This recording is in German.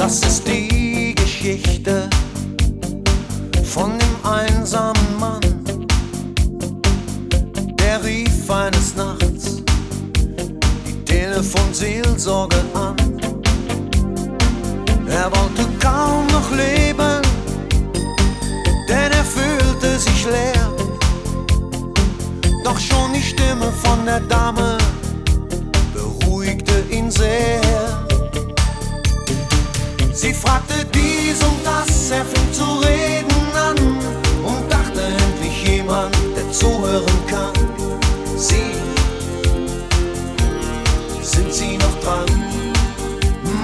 Das ist die Geschichte von dem einsamen Mann, der rief eines Nachts die Telefonseelsorge an. Er wollte kaum noch leben, denn er fühlte sich leer. Doch schon die Stimme von der Dame beruhigte ihn sehr. Sie fragte